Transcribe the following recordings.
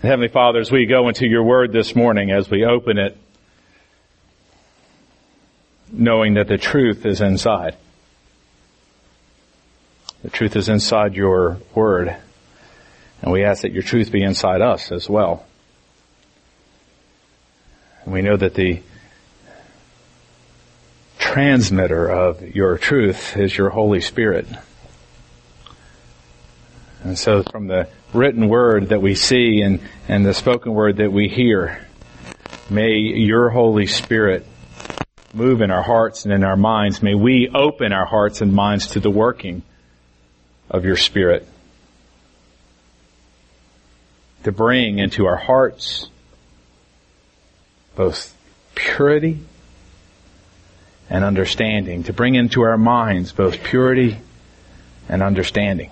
Heavenly Father, as we go into your word this morning, as we open it, knowing that the truth is inside. The truth is inside your word. And we ask that your truth be inside us as well. And we know that the transmitter of your truth is your Holy Spirit. And so from the written word that we see and the spoken word that we hear, may your Holy Spirit move in our hearts and in our minds. May we open our hearts and minds to the working of your Spirit, to bring into our hearts both purity and understanding, to bring into our minds both purity and understanding.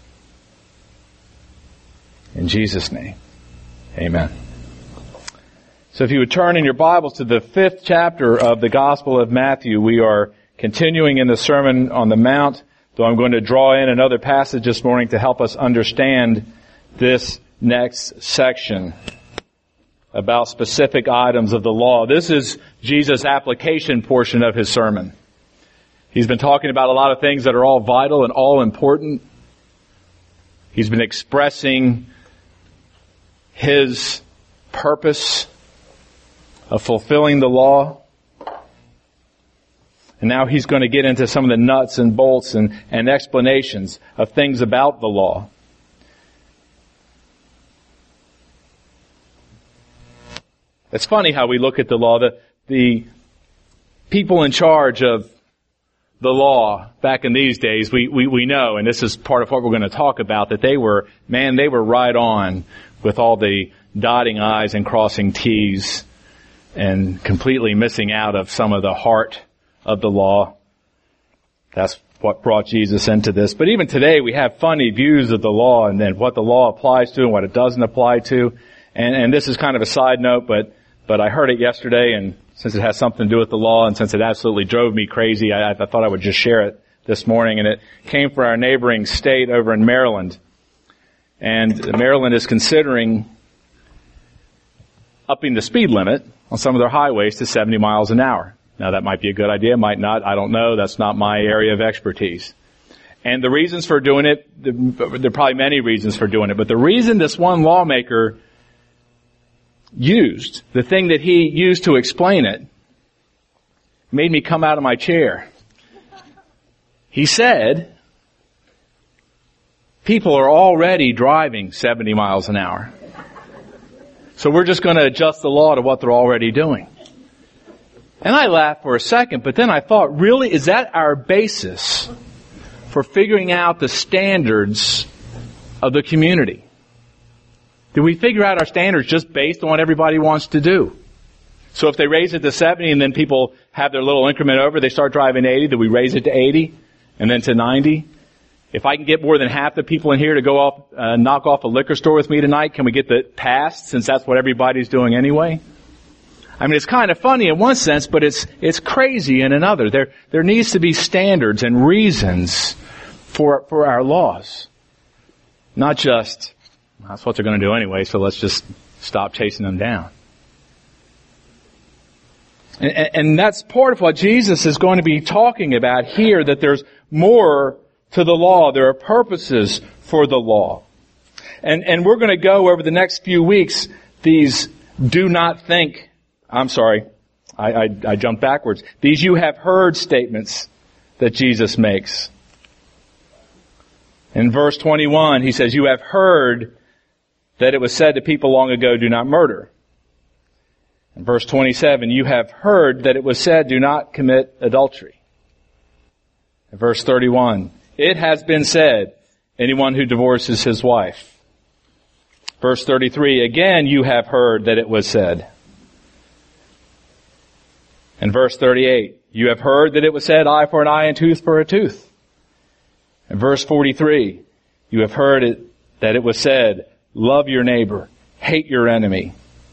In Jesus' name, amen. So if you would turn in your Bibles to the 5th chapter of the Gospel of Matthew, we are continuing in the Sermon on the Mount, though I'm going to draw in another passage this morning to help us understand this next section about specific items of the law. This is Jesus' application portion of his sermon. He's been talking about a lot of things that are all vital and all important. He's been expressing his purpose of fulfilling the law. And now he's going to get into some of the nuts and bolts and explanations of things about the law. It's funny how we look at the law. The people in charge of the law back in these days, we know, and this is part of what we're going to talk about, that they were right on with all the dotting I's and crossing T's and completely missing out of some of the heart of the law. That's what brought Jesus into this. But even today we have funny views of the law and then what the law applies to and what it doesn't apply to. And this is kind of a side note, but I heard it yesterday, and since it has something to do with the law and since it absolutely drove me crazy, I thought I would just share it this morning. And it came from our neighboring state over in Maryland. And Maryland is considering upping the speed limit on some of their highways to 70 miles an hour. Now that might be a good idea, might not, I don't know. That's not my area of expertise. And the reasons for doing it, there are probably many reasons for doing it, but the reason this one lawmaker used, the thing that he used to explain it, made me come out of my chair. He said, people are already driving 70 miles an hour. So we're just going to adjust the law to what they're already doing. And I laughed for a second, but then I thought, really, is that our basis for figuring out the standards of the community? Do we figure out our standards just based on what everybody wants to do? So if they raise it to 70 and then people have their little increment over, they start driving 80, do we raise it to 80 and then to 90? If I can get more than half the people in here to go off, knock off a liquor store with me tonight, can we get that passed since that's what everybody's doing anyway? I mean, it's kind of funny in one sense, but it's crazy in another. There needs to be standards and reasons for our laws. Not just, that's what they're going to do anyway, so let's just stop chasing them down. And that's part of what Jesus is going to be talking about here, that there's more to the law. There are purposes for the law. And we're going to go over the next few weeks these do not think, I jumped backwards. These you have heard statements that Jesus makes. In verse 21, he says, you have heard that it was said to people long ago, do not murder. In verse 27, you have heard that it was said, do not commit adultery. In verse 31, it has been said, anyone who divorces his wife. Verse 33, again you have heard that it was said. In verse 38, you have heard that it was said, eye for an eye and tooth for a tooth. In verse 43, you have heard that it was said, love your neighbor, hate your enemy.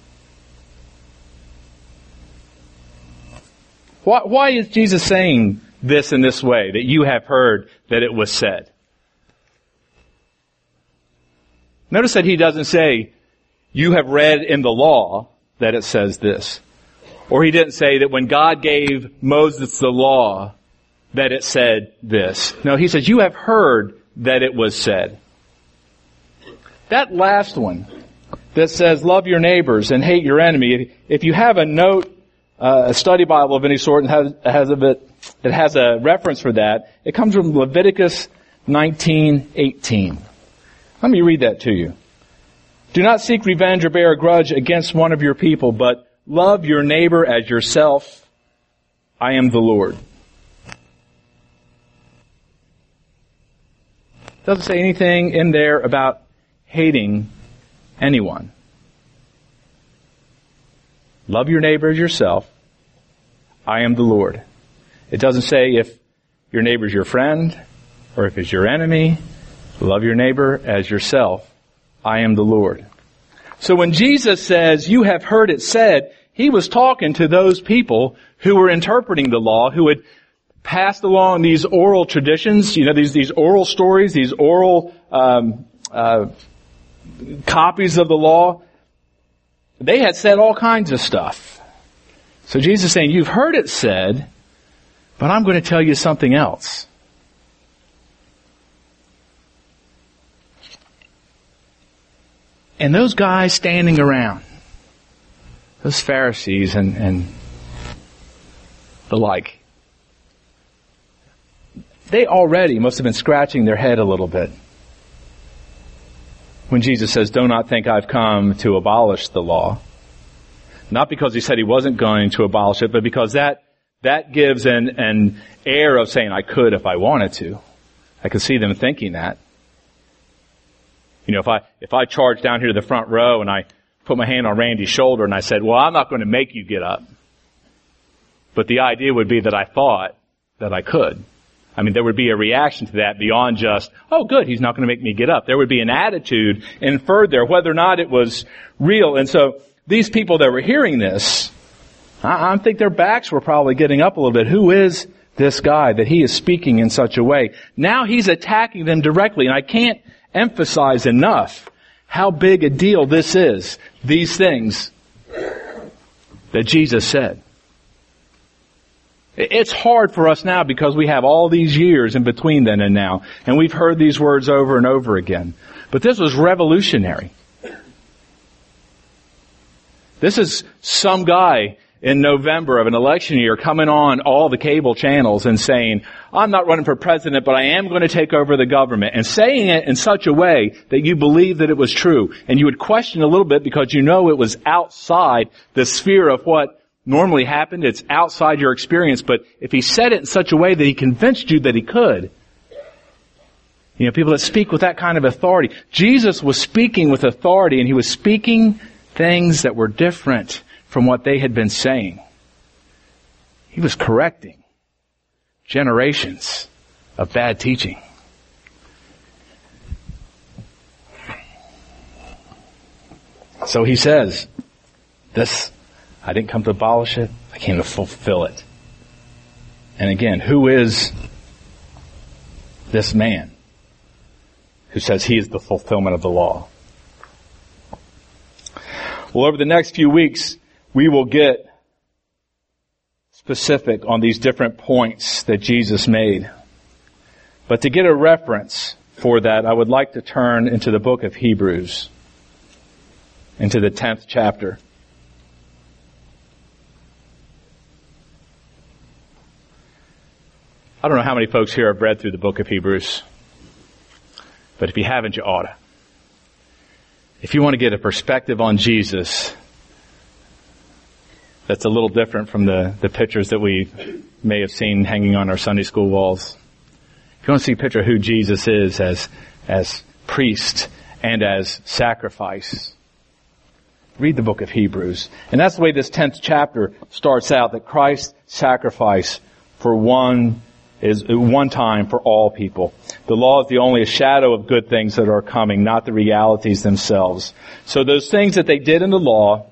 Why is Jesus saying this in this way, that you have heard that it was said? Notice that he doesn't say, you have read in the law that it says this. Or he didn't say that when God gave Moses the law that it said this. No, he says, you have heard that it was said. That last one that says, love your neighbors and hate your enemy, if you have a note, a study Bible of any sort and it has a reference for that, it comes from Leviticus 19:18. Let me read that to you. Do not seek revenge or bear a grudge against one of your people, but love your neighbor as yourself. I am the Lord. Doesn't say anything in there about hating anyone. Love your neighbor as yourself. I am the Lord. It doesn't say if your neighbor's your friend or if it's your enemy. Love your neighbor as yourself. I am the Lord. So when Jesus says, you have heard it said, he was talking to those people who were interpreting the law, who had passed along these oral traditions, these oral stories, these oral copies of the law. They had said all kinds of stuff. So Jesus is saying, you've heard it said, but I'm going to tell you something else. And those guys standing around, those Pharisees and the like, they already must have been scratching their head a little bit when Jesus says, do not think I've come to abolish the law. Not because he said he wasn't going to abolish it, but because that gives an air of saying, I could if I wanted to. I could see them thinking that. If I charged down here to the front row and I put my hand on Randy's shoulder and I said, well, I'm not going to make you get up. But the idea would be that I thought that I could. There would be a reaction to that beyond just, oh good, he's not going to make me get up. There would be an attitude inferred there, whether or not it was real. And so these people that were hearing this, I think their backs were probably getting up a little bit. Who is this guy that he is speaking in such a way? Now he's attacking them directly, and I can't emphasize enough how big a deal this is, these things that Jesus said. It's hard for us now because we have all these years in between then and now, and we've heard these words over and over again. But this was revolutionary. This is some guy in November of an election year coming on all the cable channels and saying, I'm not running for president, but I am going to take over the government, and saying it in such a way that you believe that it was true. And you would question a little bit because you know it was outside the sphere of what normally happened. It's outside your experience. But if he said it in such a way that he convinced you that he could, people that speak with that kind of authority. Jesus was speaking with authority, and he was speaking things that were different from what they had been saying. He was correcting generations of bad teaching. So he says, I didn't come to abolish it, I came to fulfill it. And again, who is this man who says he is the fulfillment of the law? Well, over the next few weeks, we will get specific on these different points that Jesus made. But to get a reference for that, I would like to turn into the book of Hebrews, into the 10th chapter. I don't know how many folks here have read through the book of Hebrews, but if you haven't, you ought to. If you want to get a perspective on Jesus that's a little different from the pictures that we may have seen hanging on our Sunday school walls. If you want to see a picture of who Jesus is as priest and as sacrifice, read the book of Hebrews. And that's the way this 10th chapter starts out, that Christ's sacrifice for one time for all people. The law is only a shadow of good things that are coming, not the realities themselves. So those things that they did in the law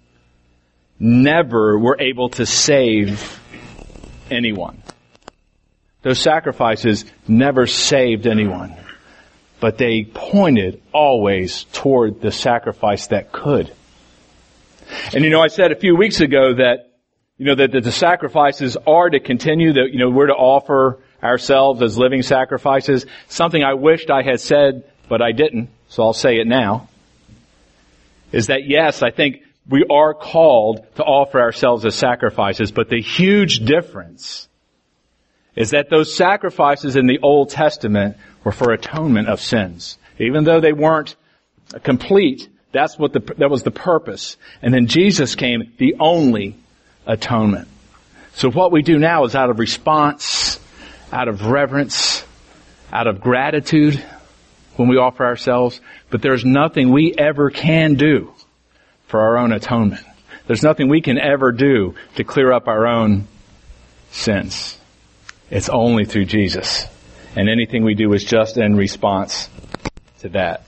never were able to save anyone. Those sacrifices never saved anyone. but they pointed always toward the sacrifice that could. And I said a few weeks ago that, that the sacrifices are to continue, that, we're to offer ourselves as living sacrifices. Something I wished I had said, but I didn't, so I'll say it now. Is that yes, I think we are called to offer ourselves as sacrifices, but the huge difference is that those sacrifices in the Old Testament were for atonement of sins. Even though they weren't complete, that was the purpose. And then Jesus came, the only atonement. So what we do now is out of response, out of reverence, out of gratitude when we offer ourselves, but there's nothing we ever can do for our own atonement. There's nothing we can ever do to clear up our own sins. It's only through Jesus. And anything we do is just in response to that.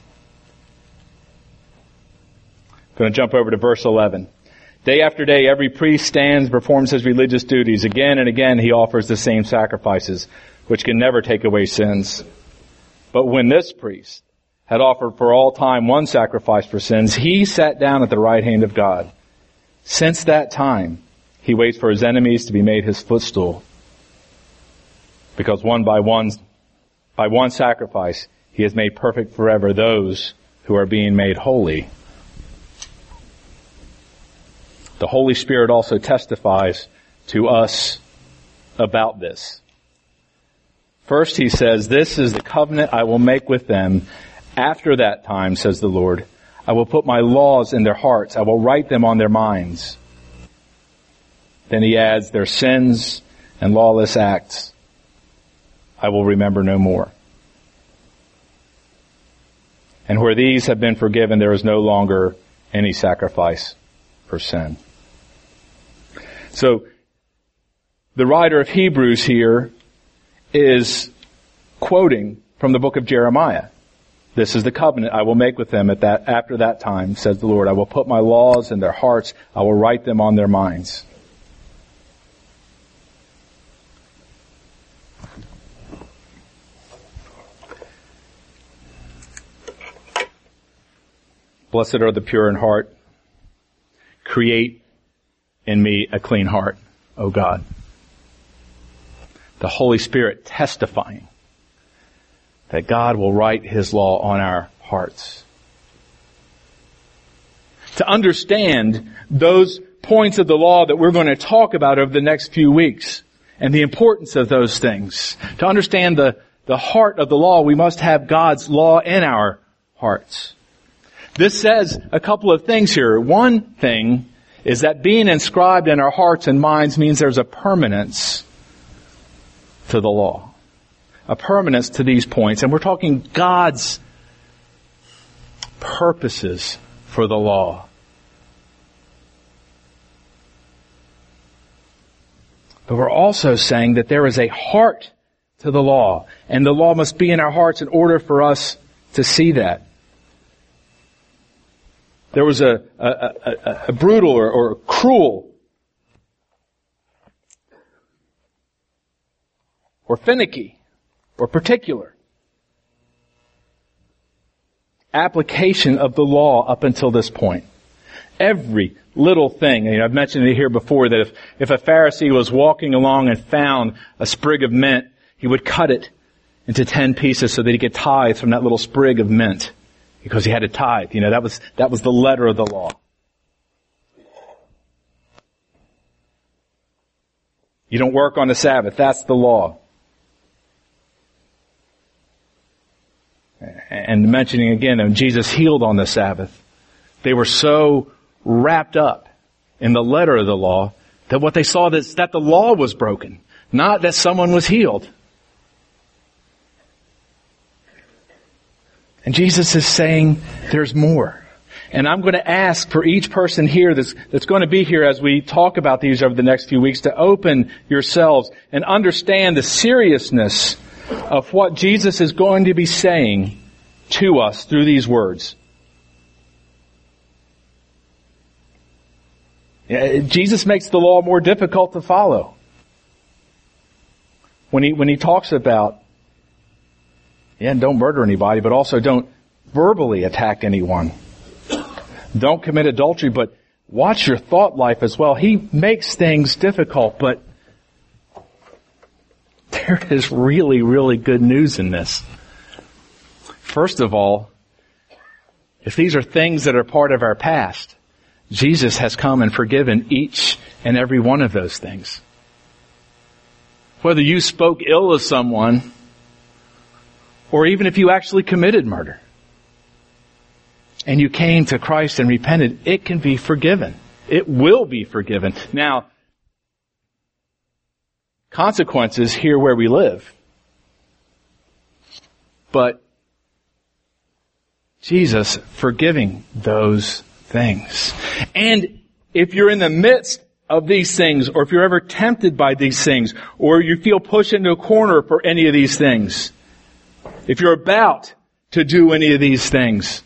I'm going to jump over to verse 11. Day after day, every priest stands, performs his religious duties. Again and again, he offers the same sacrifices, which can never take away sins. But when this priest had offered for all time one sacrifice for sins, he sat down at the right hand of God. Since that time, he waits for his enemies to be made his footstool. Because by one sacrifice, he has made perfect forever those who are being made holy. The Holy Spirit also testifies to us about this. First, he says, "This is the covenant I will make with them. After that time, says the Lord, I will put my laws in their hearts. I will write them on their minds." Then he adds, "Their sins and lawless acts I will remember no more. And where these have been forgiven, there is no longer any sacrifice for sin." So, the writer of Hebrews here is quoting from the book of Jeremiah. "This is the covenant I will make with them after that time, says the Lord. I will put my laws in their hearts. I will write them on their minds." Blessed are the pure in heart. Create in me a clean heart, O God. The Holy Spirit testifying that God will write His law on our hearts. To understand those points of the law that we're going to talk about over the next few weeks and the importance of those things, to understand the heart of the law, we must have God's law in our hearts. This says a couple of things here. One thing is that being inscribed in our hearts and minds means there's a permanence to the law. A permanence to these points. And we're talking God's purposes for the law. But we're also saying that there is a heart to the law. And the law must be in our hearts in order for us to see that. There was a brutal or cruel or finicky or particular application of the law up until this point. Every little thing, I've mentioned it here before, that if a Pharisee was walking along and found a sprig of mint, he would cut it into 10 pieces so that he could tithe from that little sprig of mint. Because he had to tithe. That was the letter of the law. You don't work on the Sabbath. That's the law. And mentioning again, when Jesus healed on the Sabbath, they were so wrapped up in the letter of the law that what they saw is that the law was broken, not that someone was healed. And Jesus is saying there's more. And I'm going to ask for each person here that's going to be here as we talk about these over the next few weeks to open yourselves and understand the seriousness of what Jesus is going to be saying to us through these words. Jesus makes the law more difficult to follow. When he talks about Yeah, and don't murder anybody, but also don't verbally attack anyone. Don't commit adultery, but watch your thought life as well. He makes things difficult, but there is really, really good news in this. First of all, if these are things that are part of our past, Jesus has come and forgiven each and every one of those things. Whether you spoke ill of someone, or even if you actually committed murder, and you came to Christ and repented, it can be forgiven. It will be forgiven. Now, consequences here where we live. But Jesus forgiving those things. And if you're in the midst of these things, or if you're ever tempted by these things, or you feel pushed into a corner for any of these things, if you're about to do any of these things,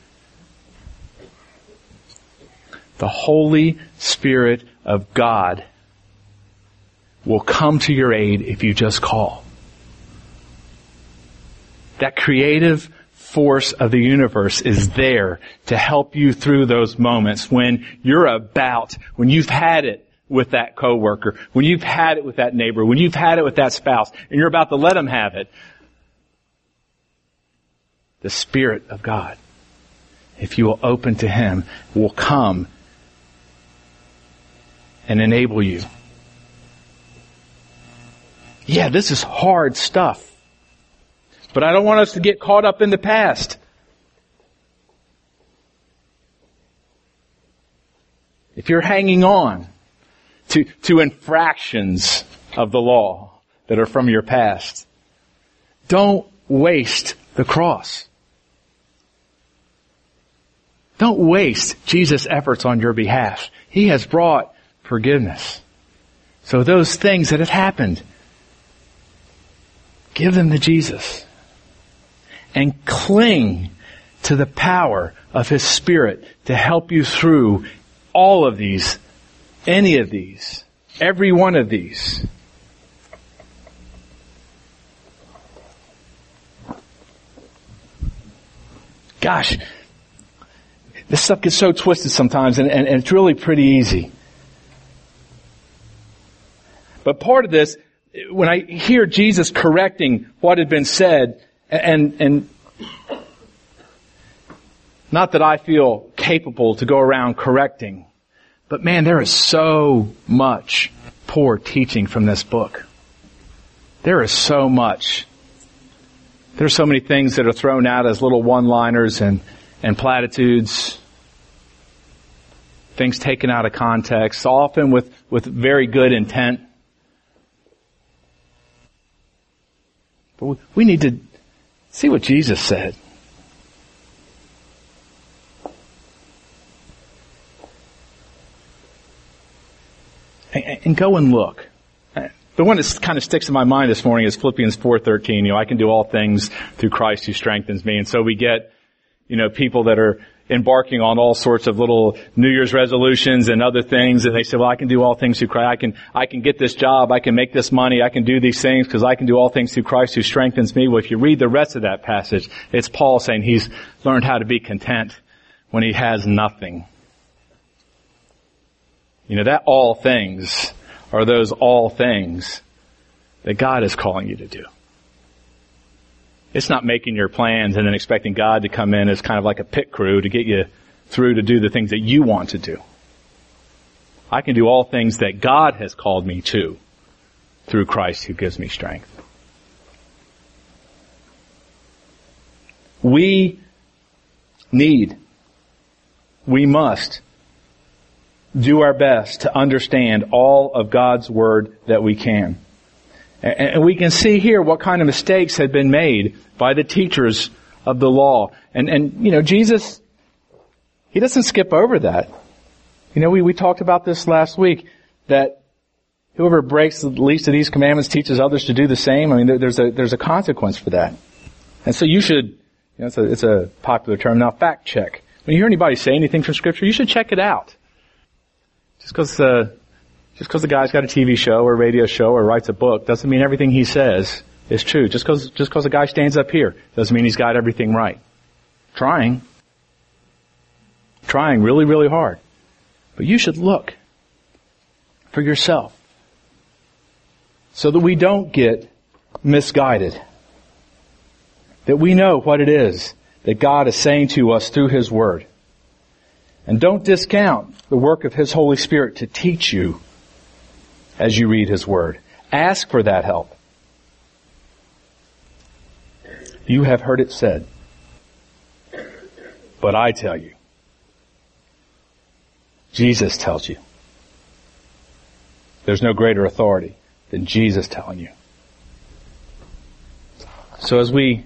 the Holy Spirit of God will come to your aid if you just call. That creative force of the universe is there to help you through those moments when when you've had it with that coworker, when you've had it with that neighbor, when you've had it with that spouse, and you're about to let them have it. The Spirit of God, if you will open to Him, will come and enable you. Yeah, this is hard stuff. But I don't want us to get caught up in the past. If you're hanging on to infractions of the law that are from your past, don't waste the cross. Don't waste Jesus' efforts on your behalf. He has brought forgiveness. So those things that have happened, give them to Jesus. And cling to the power of His Spirit to help you through all of these, any of these, every one of these. Gosh, this stuff gets so twisted sometimes, and it's really pretty easy. But part of this, when I hear Jesus correcting what had been said, and not that I feel capable to go around correcting, but man, there is so much poor teaching from this book. There is so much. There's so many things that are thrown out as little one-liners and platitudes. Things taken out of context, often with very good intent. But we need to see what Jesus said. And go and look. The one that kind of sticks in my mind this morning is Philippians 4:13. I can do all things through Christ who strengthens me. And so we get, people that are embarking on all sorts of little New Year's resolutions and other things, and they say, well, I can do all things through Christ. I can get this job. I can make this money. I can do these things because I can do all things through Christ who strengthens me. Well, if you read the rest of that passage, it's Paul saying he's learned how to be content when he has nothing. That all things are those all things that God is calling you to do. It's not making your plans and then expecting God to come in as kind of like a pit crew to get you through to do the things that you want to do. I can do all things that God has called me to through Christ who gives me strength. We must do our best to understand all of God's Word that we can. And we can see here what kind of mistakes had been made by the teachers of the law. And Jesus, He doesn't skip over that. We talked about this last week, that whoever breaks the least of these commandments teaches others to do the same. There's a consequence for that. And so you should, it's a popular term now, fact check. When you hear anybody say anything from Scripture, you should check it out. Just because the guy's got a TV show or radio show or writes a book doesn't mean everything he says is true. Just because a guy stands up here doesn't mean he's got everything right. Trying really, really hard. But you should look for yourself so that we don't get misguided. That we know what it is that God is saying to us through His Word. And don't discount the work of His Holy Spirit to teach you as you read His Word. Ask for that help. You have heard it said, but I tell you. Jesus tells you. There's no greater authority than Jesus telling you. So as we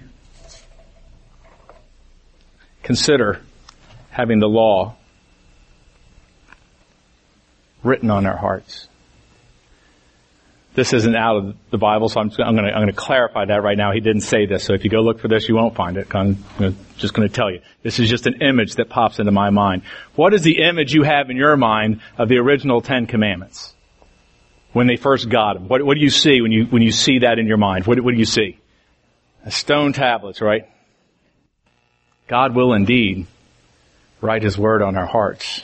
consider having the law written on our hearts, this isn't out of the Bible, so I'm going to clarify that right now. He didn't say this, so if you go look for this, you won't find it. I'm just going to tell you. This is just an image that pops into my mind. What is the image you have in your mind of the original 10 Commandments? When they first got them, what do you see when you see that in your mind? What do you see? Stone tablets, right? God will indeed write His Word on our hearts.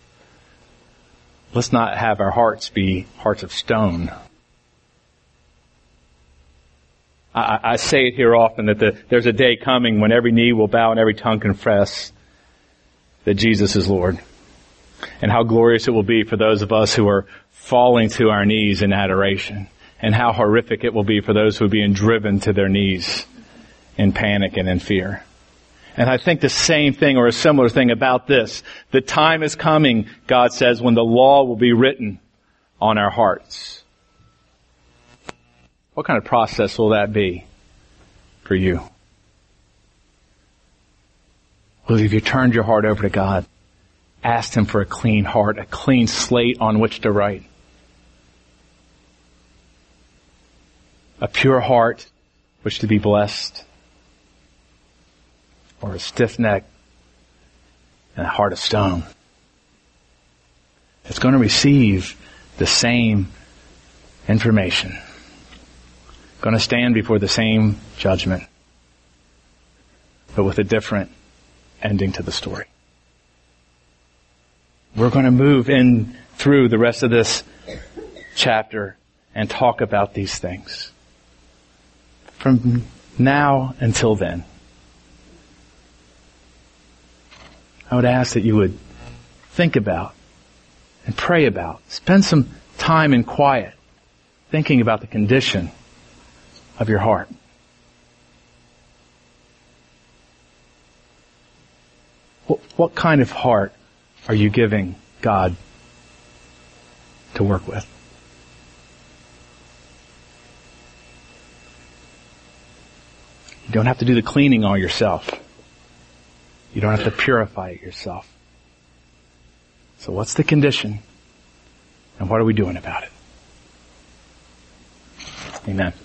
Let's not have our hearts be hearts of stone. I say it here often that there's a day coming when every knee will bow and every tongue confess that Jesus is Lord. And how glorious it will be for those of us who are falling to our knees in adoration. And how horrific it will be for those who are being driven to their knees in panic and in fear. And I think the same thing or a similar thing about this. The time is coming, God says, when the law will be written on our hearts. What kind of process will that be for you? Well, if you turned your heart over to God, asked Him for a clean heart, a clean slate on which to write, a pure heart which to be blessed, or a stiff neck and a heart of stone, it's going to receive the same information. Going to stand before the same judgment, but with a different ending to the story. We're going to move in through the rest of this chapter and talk about these things. From now until then, I would ask that you would think about and pray about, spend some time in quiet, thinking about the condition of your heart. What kind of heart are you giving God to work with? You don't have to do the cleaning all yourself. You don't have to purify it yourself. So what's the condition? And what are we doing about it? Amen.